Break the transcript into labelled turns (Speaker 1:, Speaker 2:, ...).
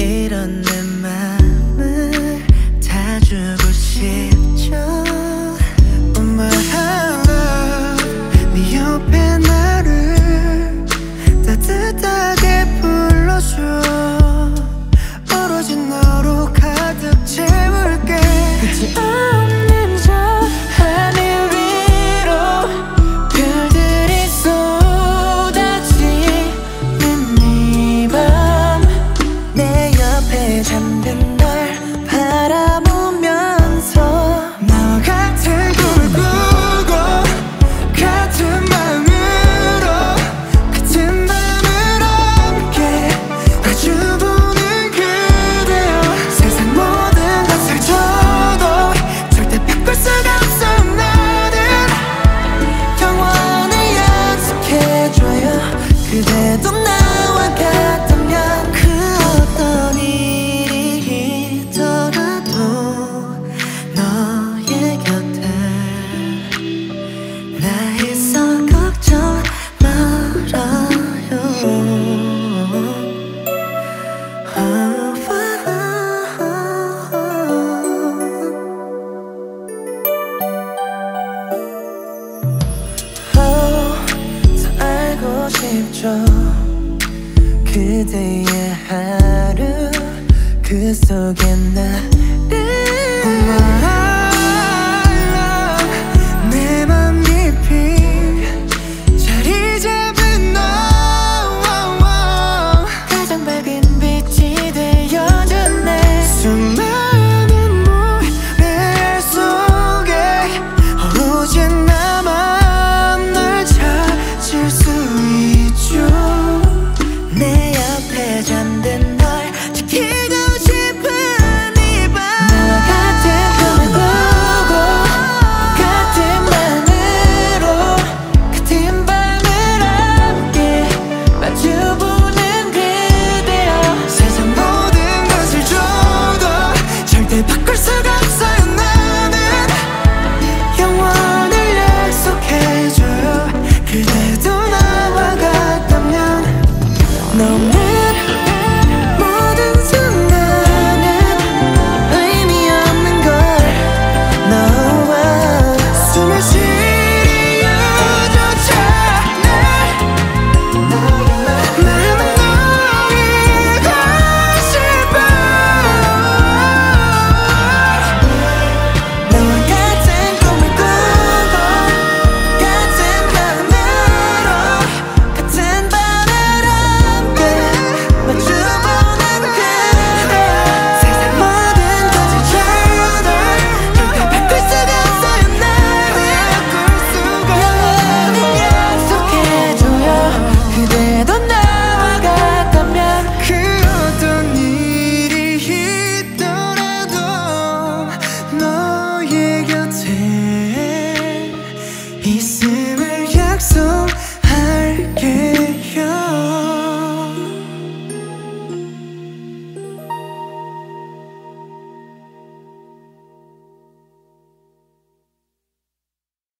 Speaker 1: 이런 내 맘을 다 주고 싶죠. Oh my love, 네 옆에 나를 따뜻하게 불러줘. 오로지 너로 가득 채울게. 끝이 없는 저 하늘 위로 별들이 쏟아지는 이 밤, 내 옆에 잠든 널 바라보면서 나와 같은 꿈을 꾸고 같은 마음으로 함께 마주보는 그대여. 세상 모든 것을 줘도 절대 바꿀 수가 없어. 나는 영원히 약속해줘요. 그대도 나와 같다면 그 어떤 일이 있더라도 너의 곁에 나 있어. 걱정 말아요. 더 알고 싶죠. 그대의 하루 그 속에 나를 내 맘 깊이 자리 잡은 너. 가장 밝은 빛이 되어준 내 수많은 모래 속에 오로지 나만 널 찾을 수 있죠. 내 옆에 잠든